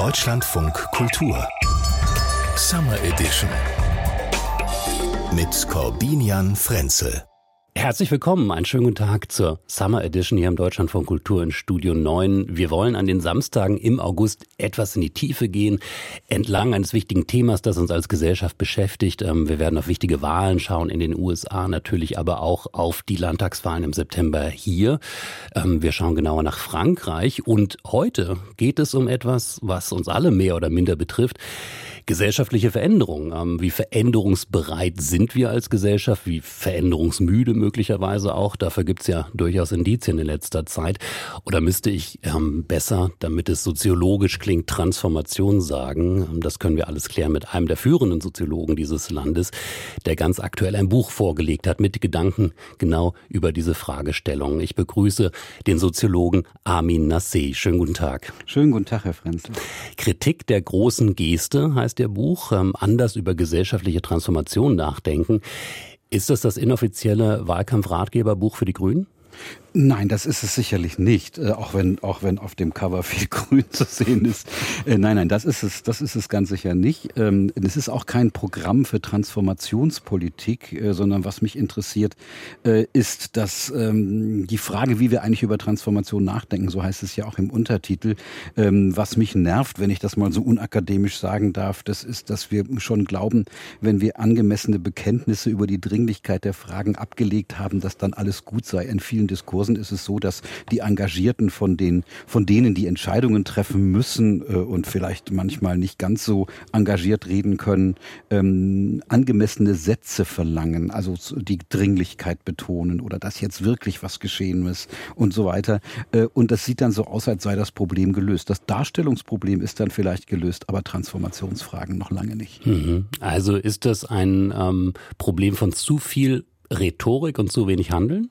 Deutschlandfunk Kultur Summer Edition mit Corbinian Frenzel. Herzlich willkommen, einen schönen guten Tag zur Summer Edition hier im Deutschlandfunk Kultur in Studio 9. Wir wollen an den Samstagen im August etwas in die Tiefe gehen, entlang eines wichtigen Themas, das uns als Gesellschaft beschäftigt. Wir werden auf wichtige Wahlen schauen in den USA, natürlich aber auch auf die Landtagswahlen im September hier. Wir schauen genauer nach Frankreich und heute geht es um etwas, was uns alle mehr oder minder betrifft. Gesellschaftliche Veränderungen. Wie veränderungsbereit sind wir als Gesellschaft? Wie veränderungsmüde möglicherweise auch? Dafür gibt's ja durchaus Indizien in letzter Zeit. Oder müsste ich besser, damit es soziologisch klingt, Transformation sagen? Das können wir alles klären mit einem der führenden Soziologen dieses Landes, der ganz aktuell ein Buch vorgelegt hat mit Gedanken genau über diese Fragestellung. Ich begrüße den Soziologen Amin Nasseh. Schönen guten Tag. Schönen guten Tag, Herr Frenzel. Kritik der großen Geste heißt der Buch, anders über gesellschaftliche Transformation nachdenken. Ist das inoffizielle Wahlkampfratgeberbuch für die Grünen? Nein, das ist es sicherlich nicht, auch wenn auf dem Cover viel Grün zu sehen ist. Nein, das ist es ganz sicher nicht. Es ist auch kein Programm für Transformationspolitik, sondern was mich interessiert, ist, dass die Frage, wie wir eigentlich über Transformation nachdenken, so heißt es ja auch im Untertitel, was mich nervt, wenn ich das mal so unakademisch sagen darf, das ist, dass wir schon glauben, wenn wir angemessene Bekenntnisse über die Dringlichkeit der Fragen abgelegt haben, dass dann alles gut sei. In vielen Diskursen ist es so, dass die Engagierten von denen, die Entscheidungen treffen müssen und vielleicht manchmal nicht ganz so engagiert reden können, angemessene Sätze verlangen, also die Dringlichkeit betonen oder dass jetzt wirklich was geschehen muss und so weiter. Und das sieht dann so aus, als sei das Problem gelöst. Das Darstellungsproblem ist dann vielleicht gelöst, aber Transformationsfragen noch lange nicht. Also ist das ein Problem von zu viel Rhetorik und zu wenig Handeln?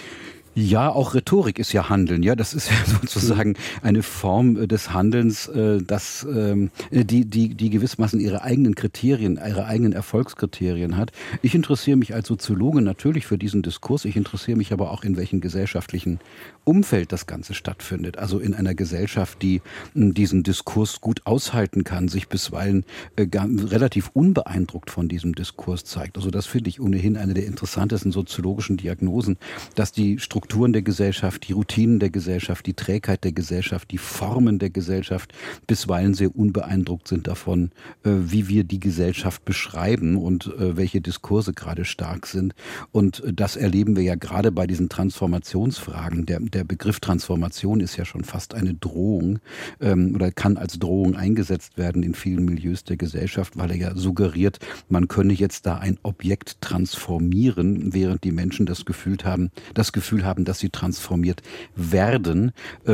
Ja, auch Rhetorik ist ja Handeln. Ja, das ist ja sozusagen eine Form des Handelns, dass die gewissermaßen ihre eigenen Kriterien, ihre eigenen Erfolgskriterien hat. Ich interessiere mich als Soziologe natürlich für diesen Diskurs. Ich interessiere mich aber auch, in welchem gesellschaftlichen Umfeld das Ganze stattfindet. Also in einer Gesellschaft, die diesen Diskurs gut aushalten kann, sich bisweilen relativ unbeeindruckt von diesem Diskurs zeigt. Also das finde ich ohnehin eine der interessantesten soziologischen Diagnosen, dass die Strukturen der Gesellschaft, die Routinen der Gesellschaft, die Trägheit der Gesellschaft, die Formen der Gesellschaft bisweilen sehr unbeeindruckt sind davon, wie wir die Gesellschaft beschreiben und welche Diskurse gerade stark sind. Und das erleben wir ja gerade bei diesen Transformationsfragen. Der Begriff Transformation ist ja schon fast eine Drohung oder kann als Drohung eingesetzt werden in vielen Milieus der Gesellschaft, weil er ja suggeriert, man könne jetzt da ein Objekt transformieren, während die Menschen das Gefühl haben, dass sie transformiert werden.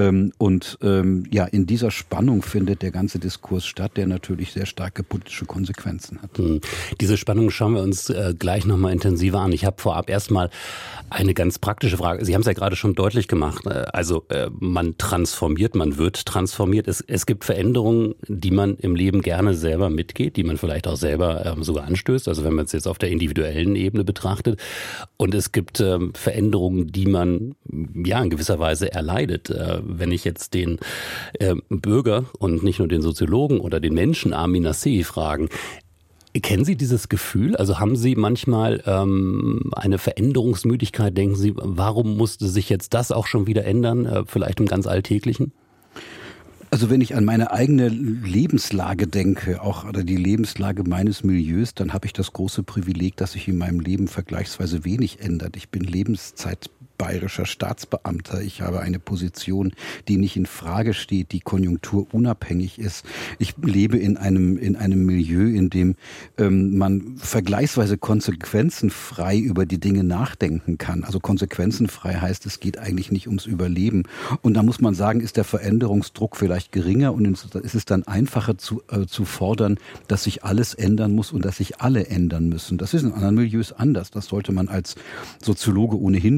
In dieser Spannung findet der ganze Diskurs statt, der natürlich sehr starke politische Konsequenzen hat. Diese Spannung schauen wir uns gleich nochmal intensiver an. Ich habe vorab erstmal eine ganz praktische Frage. Sie haben es ja gerade schon deutlich gemacht. Man transformiert, man wird transformiert. Es gibt Veränderungen, die man im Leben gerne selber mitgeht, die man vielleicht auch selber sogar anstößt. Also wenn man es jetzt auf der individuellen Ebene betrachtet. Und es gibt Veränderungen, die man in gewisser Weise erleidet. Wenn ich jetzt den Bürger und nicht nur den Soziologen oder den Menschen Amin Nasseh fragen, kennen Sie dieses Gefühl? Also haben Sie manchmal eine Veränderungsmüdigkeit? Denken Sie, warum musste sich jetzt das auch schon wieder ändern? Vielleicht im ganz Alltäglichen? Also wenn ich an meine eigene Lebenslage denke, auch oder die Lebenslage meines Milieus, dann habe ich das große Privileg, dass sich in meinem Leben vergleichsweise wenig ändert. Ich bin bayerischer Staatsbeamter. Ich habe eine Position, die nicht in Frage steht, die konjunkturunabhängig ist. Ich lebe in einem Milieu, in dem man vergleichsweise konsequenzenfrei über die Dinge nachdenken kann. Also konsequenzenfrei heißt, es geht eigentlich nicht ums Überleben. Und da muss man sagen, ist der Veränderungsdruck vielleicht geringer und ist es dann einfacher zu fordern, dass sich alles ändern muss und dass sich alle ändern müssen. Das ist in anderen Milieus anders. Das sollte man als Soziologe ohnehin wissen, aber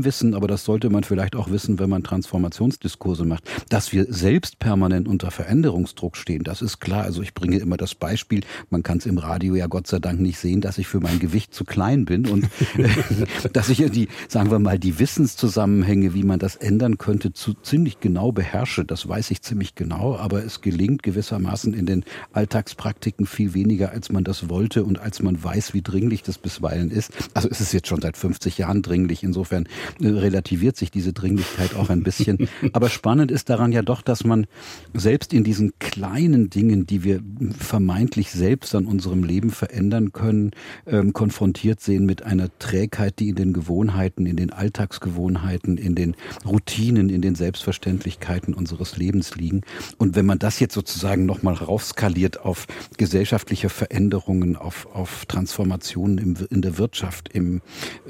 aber das sollte man vielleicht auch wissen, wenn man Transformationsdiskurse macht. Dass wir selbst permanent unter Veränderungsdruck stehen, das ist klar. Also ich bringe immer das Beispiel, man kann es im Radio ja Gott sei Dank nicht sehen, dass ich für mein Gewicht zu klein bin und dass ich sagen wir mal, die Wissenszusammenhänge, wie man das ändern könnte, ziemlich genau beherrsche. Das weiß ich ziemlich genau, aber es gelingt gewissermaßen in den Alltagspraktiken viel weniger, als man das wollte und als man weiß, wie dringlich das bisweilen ist. Also es ist jetzt schon seit 50 Jahren dringlich. Insofern relativiert sich diese Dringlichkeit auch ein bisschen. Aber spannend ist daran ja doch, dass man selbst in diesen kleinen Dingen, die wir vermeintlich selbst an unserem Leben verändern können, konfrontiert sehen mit einer Trägheit, die in den Gewohnheiten, in den Alltagsgewohnheiten, in den Routinen, in den Selbstverständlichkeiten unseres Lebens liegen. Und wenn man das jetzt sozusagen nochmal raufskaliert auf gesellschaftliche Veränderungen, auf Transformationen in der Wirtschaft, im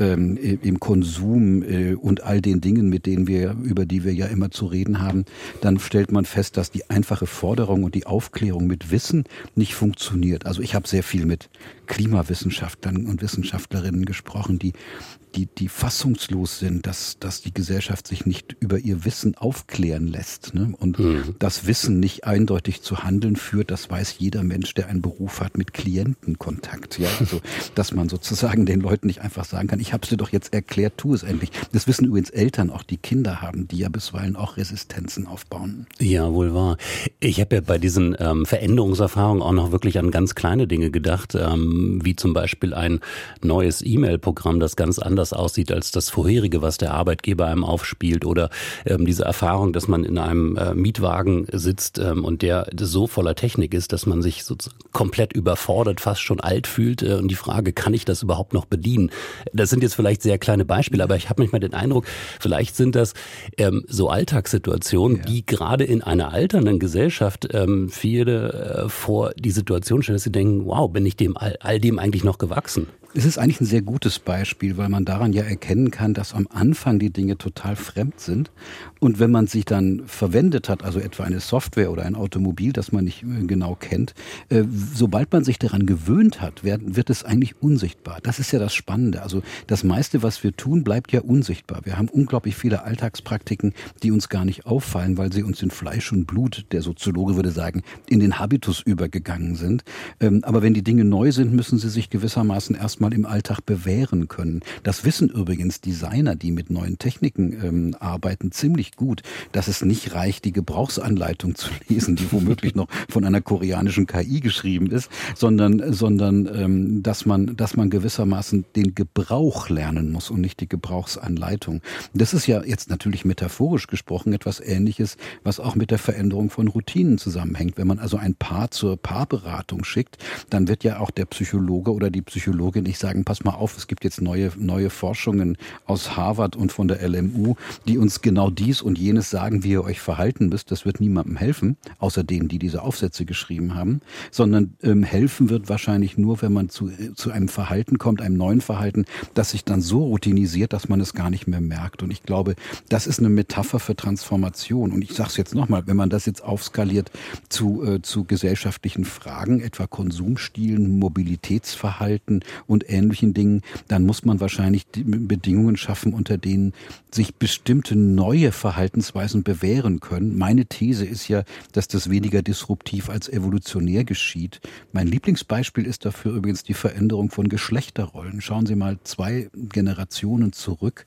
Konsum und all den Dingen, über die wir ja immer zu reden haben, dann stellt man fest, dass die einfache Forderung und die Aufklärung mit Wissen nicht funktioniert. Also ich habe sehr viel mit Klimawissenschaftlern und Wissenschaftlerinnen gesprochen, die fassungslos sind, dass die Gesellschaft sich nicht über ihr Wissen aufklären lässt, ne? Und das Wissen nicht eindeutig zu Handeln führt, das weiß jeder Mensch, der einen Beruf hat mit Klientenkontakt. Ja, also dass man sozusagen den Leuten nicht einfach sagen kann, ich habe es dir doch jetzt erklärt, tu es endlich. Das wissen übrigens Eltern, auch die Kinder haben, die ja bisweilen auch Resistenzen aufbauen. Ja, wohl wahr. Ich habe ja bei diesen Veränderungserfahrungen auch noch wirklich an ganz kleine Dinge gedacht, wie zum Beispiel ein neues E-Mail-Programm, das ganz anders aussieht als das vorherige, was der Arbeitgeber einem aufspielt, oder diese Erfahrung, dass man in einem Mietwagen sitzt und der so voller Technik ist, dass man sich so komplett überfordert, fast schon alt fühlt, und die Frage, kann ich das überhaupt noch bedienen? Das sind jetzt vielleicht sehr kleine Beispiele, aber ich habe manchmal den Eindruck, vielleicht sind das so Alltagssituationen, die gerade in einer alternden Gesellschaft viele vor die Situation stellen, dass sie denken, wow, bin ich all dem eigentlich noch gewachsen? Es ist eigentlich ein sehr gutes Beispiel, weil man daran ja erkennen kann, dass am Anfang die Dinge total fremd sind. Und wenn man sich dann verwendet hat, also etwa eine Software oder ein Automobil, das man nicht genau kennt, sobald man sich daran gewöhnt hat, wird es eigentlich unsichtbar. Das ist ja das Spannende. Also das meiste, was wir tun, bleibt ja unsichtbar. Wir haben unglaublich viele Alltagspraktiken, die uns gar nicht auffallen, weil sie uns in Fleisch und Blut, der Soziologe würde sagen, in den Habitus übergegangen sind. Aber wenn die Dinge neu sind, müssen sie sich gewissermaßen erstmal im Alltag bewähren können. Das wissen übrigens Designer, die mit neuen Techniken arbeiten, ziemlich gut, dass es nicht reicht, die Gebrauchsanleitung zu lesen, die womöglich noch von einer koreanischen KI geschrieben ist, sondern dass man gewissermaßen den Gebrauch lernen muss und nicht die Gebrauchsanleitung. Das ist ja jetzt natürlich metaphorisch gesprochen etwas Ähnliches, was auch mit der Veränderung von Routinen zusammenhängt. Wenn man also ein Paar zur Paarberatung schickt, dann wird ja auch der Psychologe oder die Psychologin nicht sagen, pass mal auf, es gibt jetzt neue Forschungen aus Harvard und von der LMU, die uns genau dies und jenes sagen, wie ihr euch verhalten müsst. Das wird niemandem helfen, außer denen, die diese Aufsätze geschrieben haben, sondern helfen wird wahrscheinlich nur, wenn man zu einem Verhalten kommt, einem neuen Verhalten, das sich dann so routinisiert, dass man es gar nicht mehr merkt. Und ich glaube, das ist eine Metapher für Transformation. Und ich sage es jetzt nochmal, wenn man das jetzt aufskaliert zu gesellschaftlichen Fragen, etwa Konsumstilen, Mobilitätsverhalten und ähnlichen Dingen, dann muss man wahrscheinlich die Bedingungen schaffen, unter denen sich bestimmte neue Verhaltensweisen bewähren können. Meine These ist ja, dass das weniger disruptiv als evolutionär geschieht. Mein Lieblingsbeispiel ist dafür übrigens die Veränderung von Geschlechterrollen. Schauen Sie mal 2 Generationen zurück,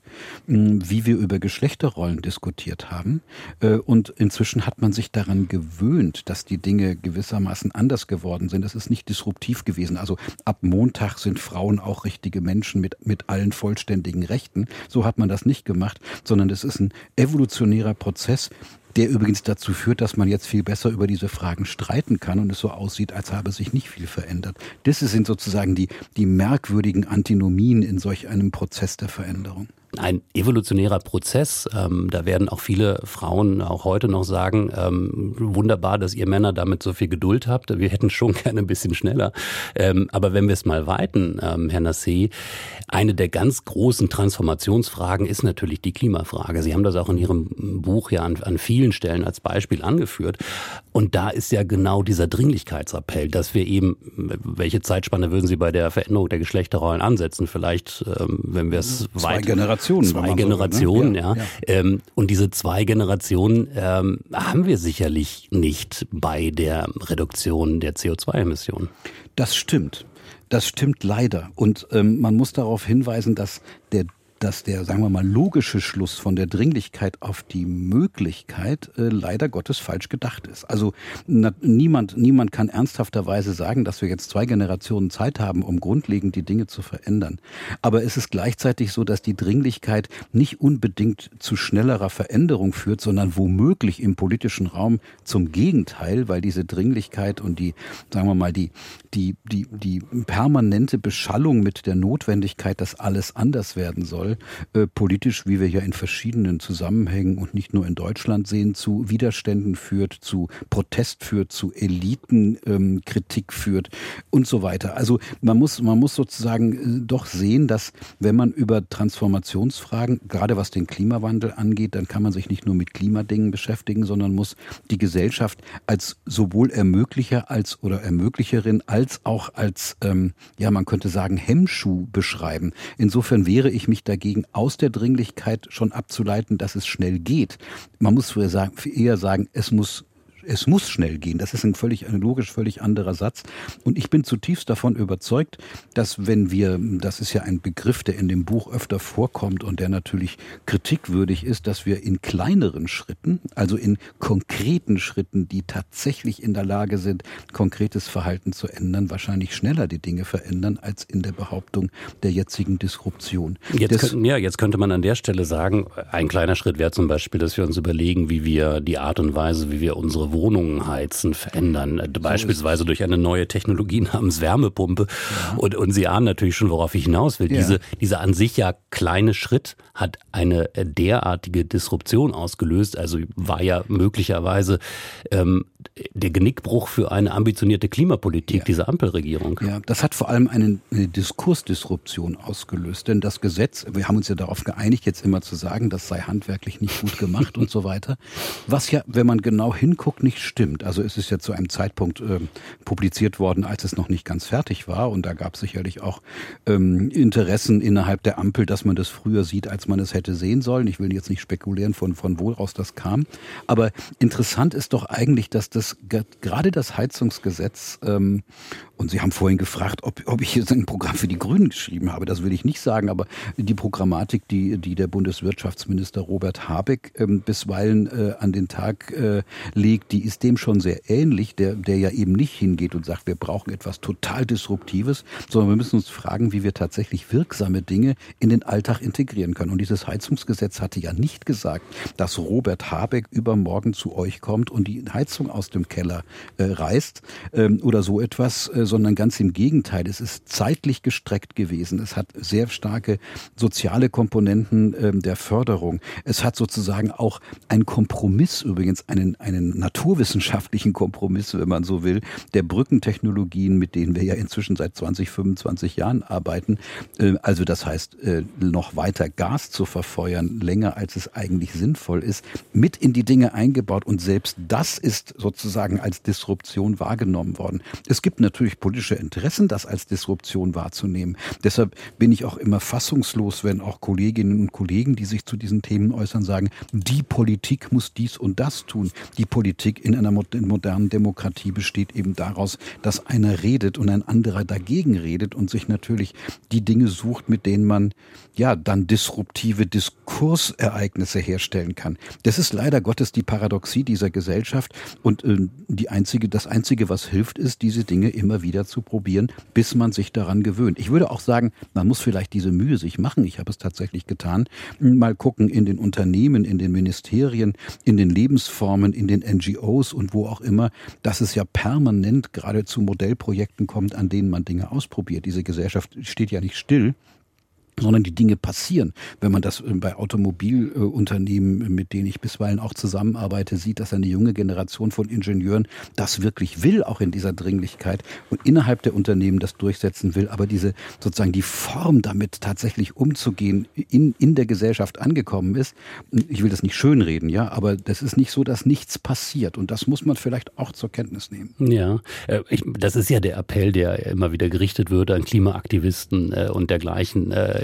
wie wir über Geschlechterrollen diskutiert haben. Und inzwischen hat man sich daran gewöhnt, dass die Dinge gewissermaßen anders geworden sind. Das ist nicht disruptiv gewesen. Also ab Montag sind Frauen auch richtige Menschen mit allen vollständigen Rechten. So hat man das nicht gemacht, sondern es ist ein evolutionärer Prozess, der übrigens dazu führt, dass man jetzt viel besser über diese Fragen streiten kann und es so aussieht, als habe sich nicht viel verändert. Das sind sozusagen die merkwürdigen Antinomien in solch einem Prozess der Veränderung. Ein evolutionärer Prozess, da werden auch viele Frauen auch heute noch sagen, wunderbar, dass ihr Männer damit so viel Geduld habt, wir hätten schon gerne ein bisschen schneller. Aber wenn wir es mal weiten, Herr Nassé, eine der ganz großen Transformationsfragen ist natürlich die Klimafrage. Sie haben das auch in Ihrem Buch ja an vielen Stellen als Beispiel angeführt. Und da ist ja genau dieser Dringlichkeitsappell, dass wir eben, welche Zeitspanne würden Sie bei der Veränderung der Geschlechterrollen ansetzen? Vielleicht, wenn wir es 2 Generationen Generationen. Zwei Generationen, ja. Und diese 2 Generationen haben wir sicherlich nicht bei der Reduktion der CO2-Emissionen. Das stimmt. Das stimmt leider. Und man muss darauf hinweisen, dass der, sagen wir mal, logische Schluss von der Dringlichkeit auf die Möglichkeit leider Gottes falsch gedacht ist. Also niemand kann ernsthafterweise sagen, dass wir jetzt 2 Generationen Zeit haben, um grundlegend die Dinge zu verändern. Aber es ist gleichzeitig so, dass die Dringlichkeit nicht unbedingt zu schnellerer Veränderung führt, sondern womöglich im politischen Raum zum Gegenteil, weil diese Dringlichkeit und die, sagen wir mal, die permanente Beschallung mit der Notwendigkeit, dass alles anders werden soll, politisch, wie wir ja in verschiedenen Zusammenhängen und nicht nur in Deutschland sehen, zu Widerständen führt, zu Protest führt, zu Elitenkritik führt und so weiter. Also man muss sozusagen doch sehen, dass wenn man über Transformationsfragen, gerade was den Klimawandel angeht, dann kann man sich nicht nur mit Klimadingen beschäftigen, sondern muss die Gesellschaft als sowohl Ermöglicher oder Ermöglicherin als auch als, man könnte sagen, Hemmschuh beschreiben. Insofern wehre ich mich dagegen, aus der Dringlichkeit schon abzuleiten, dass es schnell geht. Man muss eher sagen, es muss schnell gehen. Das ist ein logisch völlig anderer Satz. Und ich bin zutiefst davon überzeugt, dass das ist ja ein Begriff, der in dem Buch öfter vorkommt und der natürlich kritikwürdig ist, dass wir in kleineren Schritten, also in konkreten Schritten, die tatsächlich in der Lage sind, konkretes Verhalten zu ändern, wahrscheinlich schneller die Dinge verändern, als in der Behauptung der jetzigen Disruption. Jetzt könnte man an der Stelle sagen, ein kleiner Schritt wäre zum Beispiel, dass wir uns überlegen, wie wir die Art und Weise, wie wir unsere Wohnungen heizen, verändern. Beispielsweise durch eine neue Technologie namens Wärmepumpe. Ja. Und Sie ahnen natürlich schon, worauf ich hinaus will. Ja. Dieser an sich ja kleine Schritt hat eine derartige Disruption ausgelöst. Also war ja möglicherweise der Genickbruch für eine ambitionierte Klimapolitik dieser Ampelregierung. Ja, das hat vor allem eine Diskursdisruption ausgelöst. Denn das Gesetz, wir haben uns ja darauf geeinigt, jetzt immer zu sagen, das sei handwerklich nicht gut gemacht und so weiter. Was ja, wenn man genau hinguckt, nicht stimmt. Also es ist ja zu einem Zeitpunkt publiziert worden, als es noch nicht ganz fertig war. Und da gab es sicherlich auch Interessen innerhalb der Ampel, dass man das früher sieht, als man es hätte sehen sollen. Ich will jetzt nicht spekulieren, von woraus das kam. Aber interessant ist doch eigentlich, dass gerade das Heizungsgesetz, und Sie haben vorhin gefragt, ob ich jetzt ein Programm für die Grünen geschrieben habe. Das will ich nicht sagen, aber die Programmatik, die der Bundeswirtschaftsminister Robert Habeck bisweilen an den Tag legt, die ist dem schon sehr ähnlich, der ja eben nicht hingeht und sagt, wir brauchen etwas total Disruptives, sondern wir müssen uns fragen, wie wir tatsächlich wirksame Dinge in den Alltag integrieren können. Und dieses Heizungsgesetz hatte ja nicht gesagt, dass Robert Habeck übermorgen zu euch kommt und die Heizung aus dem Keller reißt oder so etwas, sondern ganz im Gegenteil. Es ist zeitlich gestreckt gewesen. Es hat sehr starke soziale Komponenten der Förderung. Es hat sozusagen auch einen Kompromiss, übrigens einen naturwissenschaftlichen Kompromiss, wenn man so will, der Brückentechnologien, mit denen wir ja inzwischen seit 20, 25 Jahren arbeiten. Also das heißt, noch weiter Gas zu verfeuern, länger als es eigentlich sinnvoll ist, mit in die Dinge eingebaut. Und selbst das ist sozusagen als Disruption wahrgenommen worden. Es gibt natürlich politische Interessen, das als Disruption wahrzunehmen. Deshalb bin ich auch immer fassungslos, wenn auch Kolleginnen und Kollegen, die sich zu diesen Themen äußern, sagen, die Politik muss dies und das tun. Die Politik in einer modernen Demokratie besteht eben daraus, dass einer redet und ein anderer dagegen redet und sich natürlich die Dinge sucht, mit denen man ja dann disruptive Diskursereignisse herstellen kann. Das ist leider Gottes die Paradoxie dieser Gesellschaft und das Einzige, was hilft, ist, diese Dinge immer wieder zu probieren, bis man sich daran gewöhnt. Ich würde auch sagen, man muss vielleicht diese Mühe sich machen, ich habe es tatsächlich getan, mal gucken in den Unternehmen, in den Ministerien, in den Lebensformen, in den NGOs und wo auch immer, dass es ja permanent gerade zu Modellprojekten kommt, an denen man Dinge ausprobiert. Diese Gesellschaft steht ja nicht still, sondern die Dinge passieren. Wenn man das bei Automobilunternehmen, mit denen ich bisweilen auch zusammenarbeite, sieht, dass eine junge Generation von Ingenieuren das wirklich will, auch in dieser Dringlichkeit und innerhalb der Unternehmen das durchsetzen will, aber diese sozusagen die Form damit tatsächlich umzugehen in der Gesellschaft angekommen ist. Ich will das nicht schönreden, ja, aber das ist nicht so, dass nichts passiert und das muss man vielleicht auch zur Kenntnis nehmen. Ja, das ist ja der Appell, der immer wieder gerichtet wird an Klimaaktivisten und dergleichen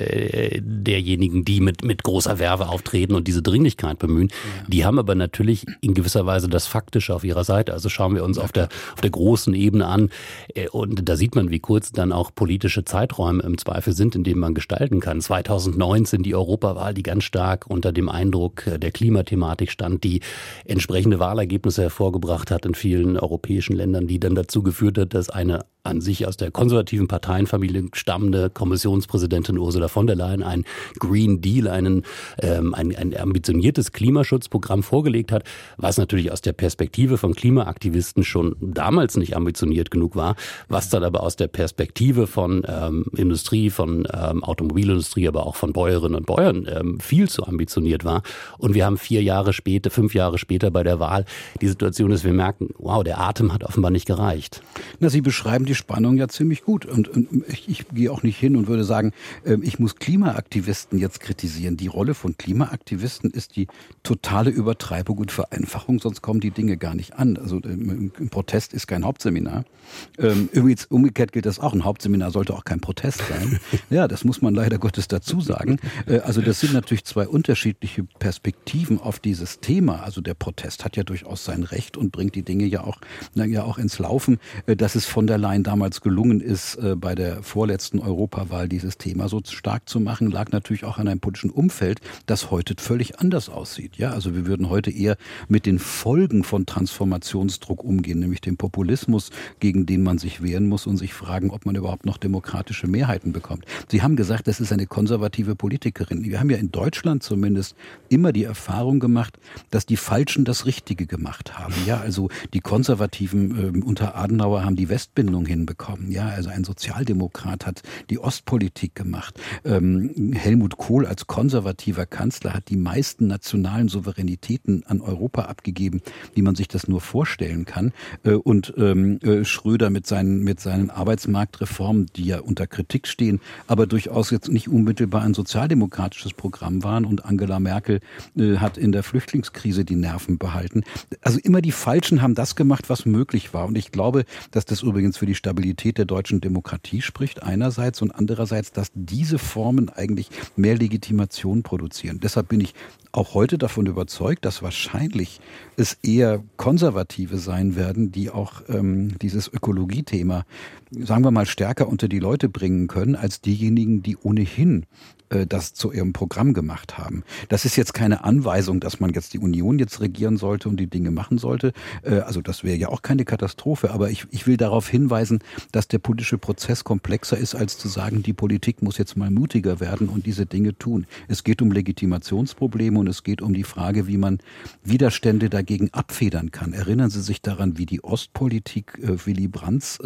derjenigen, die mit großer Werbe auftreten und diese Dringlichkeit bemühen. Ja. Die haben aber natürlich in gewisser Weise das Faktische auf ihrer Seite. Also schauen wir uns auf der großen Ebene an und da sieht man, wie kurz dann auch politische Zeiträume im Zweifel sind, in denen man gestalten kann. 2019 die Europawahl, die ganz stark unter dem Eindruck der Klimathematik stand, die entsprechende Wahlergebnisse hervorgebracht hat in vielen europäischen Ländern, die dann dazu geführt hat, dass eine an sich aus der konservativen Parteienfamilie stammende Kommissionspräsidentin Ursula von der Leyen ein Green Deal, ein ambitioniertes Klimaschutzprogramm vorgelegt hat, was natürlich aus der Perspektive von Klimaaktivisten schon damals nicht ambitioniert genug war, was dann aber aus der Perspektive von Industrie, von Automobilindustrie, aber auch von Bäuerinnen und Bauern viel zu ambitioniert war. Und wir haben 5 Jahre später bei der Wahl die Situation, dass wir merken, wow, der Atem hat offenbar nicht gereicht. Na, Sie beschreiben die Spannung ja ziemlich gut. Und ich gehe auch nicht hin und würde sagen, ich muss Klimaaktivisten jetzt kritisieren. Die Rolle von Klimaaktivisten ist die totale Übertreibung und Vereinfachung, sonst kommen die Dinge gar nicht an. Also ein Protest ist kein Hauptseminar. Übrigens, umgekehrt gilt das auch. Ein Hauptseminar sollte auch kein Protest sein. Ja, das muss man leider Gottes dazu sagen. Also das sind natürlich zwei unterschiedliche Perspektiven auf dieses Thema. Also der Protest hat ja durchaus sein Recht und bringt die Dinge ja auch ins Laufen. Dass es von der Leyen damals gelungen ist, bei der vorletzten Europawahl dieses Thema so stark zu machen, lag natürlich auch an einem politischen Umfeld, das heute völlig anders aussieht. Ja, also wir würden heute eher mit den Folgen von Transformationsdruck umgehen, nämlich dem Populismus, gegen den man sich wehren muss und sich fragen, ob man überhaupt noch demokratische Mehrheiten bekommt. Sie haben gesagt, das ist eine konservative Politikerin. Wir haben ja in Deutschland zumindest immer die Erfahrung gemacht, dass die Falschen das Richtige gemacht haben. Ja, also die Konservativen unter Adenauer haben die Westbindung hinbekommen. Ja, also ein Sozialdemokrat hat die Ostpolitik gemacht. Helmut Kohl als konservativer Kanzler hat die meisten nationalen Souveränitäten an Europa abgegeben, wie man sich das nur vorstellen kann. Und Schröder mit seinen Arbeitsmarktreformen, die ja unter Kritik stehen, aber durchaus jetzt nicht unmittelbar ein sozialdemokratisches Programm waren. Und Angela Merkel hat in der Flüchtlingskrise die Nerven behalten. Also immer die Falschen haben das gemacht, was möglich war. Und ich glaube, dass das übrigens für die Stabilität der deutschen Demokratie spricht, einerseits, und andererseits, dass diese Formen eigentlich mehr Legitimation produzieren. Deshalb bin ich auch heute davon überzeugt, dass wahrscheinlich es eher Konservative sein werden, die auch dieses Ökologiethema, sagen wir mal, stärker unter die Leute bringen können, als diejenigen, die ohnehin das zu ihrem Programm gemacht haben. Das ist jetzt keine Anweisung, dass man jetzt die Union jetzt regieren sollte und die Dinge machen sollte. Also das wäre ja auch keine Katastrophe. Aber ich will darauf hinweisen, dass der politische Prozess komplexer ist, als zu sagen, die Politik muss jetzt mal mutiger werden und diese Dinge tun. Es geht um Legitimationsprobleme und es geht um die Frage, wie man Widerstände dagegen abfedern kann. Erinnern Sie sich daran, wie die Ostpolitik Willy Brandts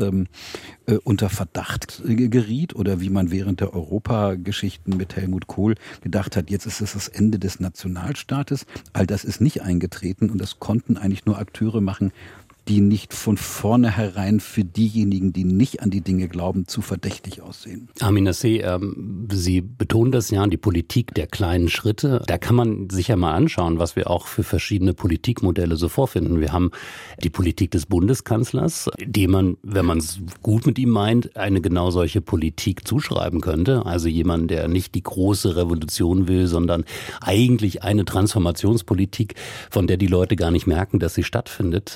unter Verdacht geriet oder wie man während der Europageschichten mit Helmut Kohl gedacht hat, jetzt ist es das Ende des Nationalstaates. All das ist nicht eingetreten und das konnten eigentlich nur Akteure machen, die nicht von vornherein für diejenigen, die nicht an die Dinge glauben, zu verdächtig aussehen. Armin Nassé, Sie betonen das ja, die Politik der kleinen Schritte. Da kann man sich ja mal anschauen, was wir auch für verschiedene Politikmodelle so vorfinden. Wir haben die Politik des Bundeskanzlers, dem man, wenn man es gut mit ihm meint, eine genau solche Politik zuschreiben könnte. Also jemand, der nicht die große Revolution will, sondern eigentlich eine Transformationspolitik, von der die Leute gar nicht merken, dass sie stattfindet.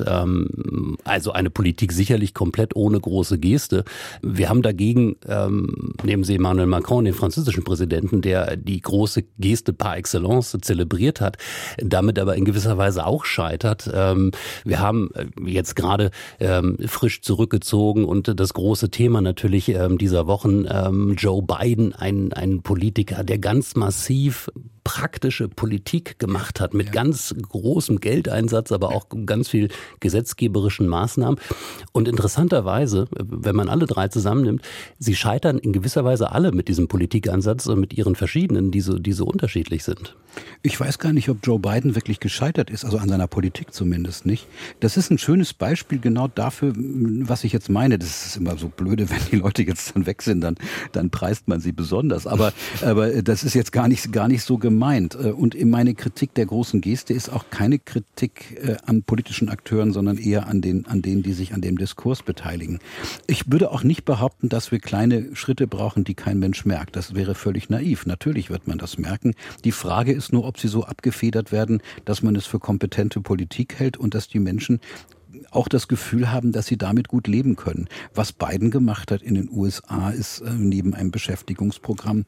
Also eine Politik sicherlich komplett ohne große Geste. Wir haben dagegen, nehmen Sie Emmanuel Macron, den französischen Präsidenten, der die große Geste par excellence zelebriert hat, damit aber in gewisser Weise auch scheitert. Wir haben jetzt gerade frisch zurückgezogen und das große Thema natürlich dieser Wochen, Joe Biden, ein Politiker, der ganz massiv praktische Politik gemacht hat, mit ganz großem Geldeinsatz, aber auch ganz viel gesetzgeberischen Maßnahmen. Und interessanterweise, wenn man alle drei zusammennimmt, sie scheitern in gewisser Weise alle mit diesem Politikansatz und mit ihren verschiedenen, die so unterschiedlich sind. Ich weiß gar nicht, ob Joe Biden wirklich gescheitert ist, also an seiner Politik zumindest nicht. Das ist ein schönes Beispiel genau dafür, was ich jetzt meine. Das ist immer so blöde, wenn die Leute jetzt dann weg sind, dann preist man sie besonders. Aber das ist jetzt gar nicht so gemeint. gemeint. Und meine Kritik der großen Geste ist auch keine Kritik an politischen Akteuren, sondern eher an denen, die sich an dem Diskurs beteiligen. Ich würde auch nicht behaupten, dass wir kleine Schritte brauchen, die kein Mensch merkt. Das wäre völlig naiv. Natürlich wird man das merken. Die Frage ist nur, ob sie so abgefedert werden, dass man es für kompetente Politik hält und dass die Menschen auch das Gefühl haben, dass sie damit gut leben können. Was Biden gemacht hat in den USA, ist neben einem Beschäftigungsprogramm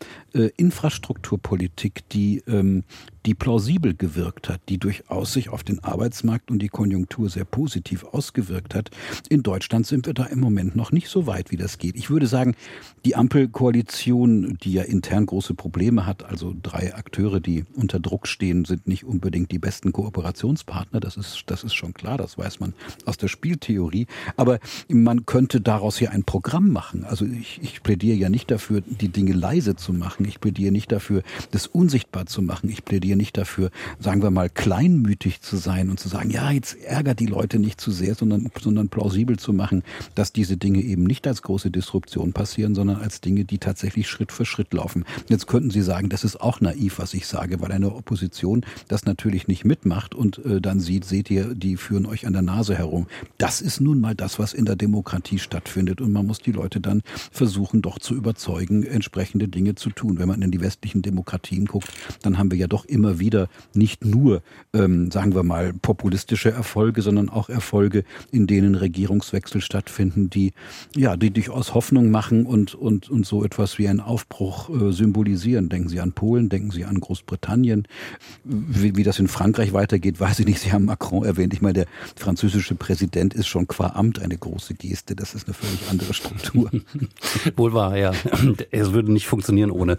Infrastrukturpolitik, die plausibel gewirkt hat, die durchaus sich auf den Arbeitsmarkt und die Konjunktur sehr positiv ausgewirkt hat. In Deutschland sind wir da im Moment noch nicht so weit, wie das geht. Ich würde sagen, die Ampelkoalition, die ja intern große Probleme hat, also 3 Akteure, die unter Druck stehen, sind nicht unbedingt die besten Kooperationspartner. Das ist schon klar, das weiß man aus der Spieltheorie. Aber man könnte daraus ja ein Programm machen. Also ich plädiere ja nicht dafür, die Dinge leise zu machen. Ich plädiere nicht dafür, das unsichtbar zu machen. Ich plädiere nicht dafür, sagen wir mal, kleinmütig zu sein und zu sagen, ja, jetzt ärgert die Leute nicht zu sehr, sondern plausibel zu machen, dass diese Dinge eben nicht als große Disruption passieren, sondern als Dinge, die tatsächlich Schritt für Schritt laufen. Jetzt könnten Sie sagen, das ist auch naiv, was ich sage, weil eine Opposition das natürlich nicht mitmacht und dann seht ihr, die führen euch an der Nase herum. Das ist nun mal das, was in der Demokratie stattfindet und man muss die Leute dann versuchen, doch zu überzeugen, entsprechende Dinge zu tun. Wenn man in die westlichen Demokratien guckt, dann haben wir ja doch immer wieder nicht nur, sagen wir mal, populistische Erfolge, sondern auch Erfolge, in denen Regierungswechsel stattfinden, die durchaus Hoffnung machen und so etwas wie einen Aufbruch symbolisieren. Denken Sie an Polen, denken Sie an Großbritannien. Wie das in Frankreich weitergeht, weiß ich nicht. Sie haben Macron erwähnt. Ich meine, der französische Präsident ist schon qua Amt eine große Geste. Das ist eine völlig andere Struktur. Wohl wahr, ja. Es würde nicht funktionieren ohne.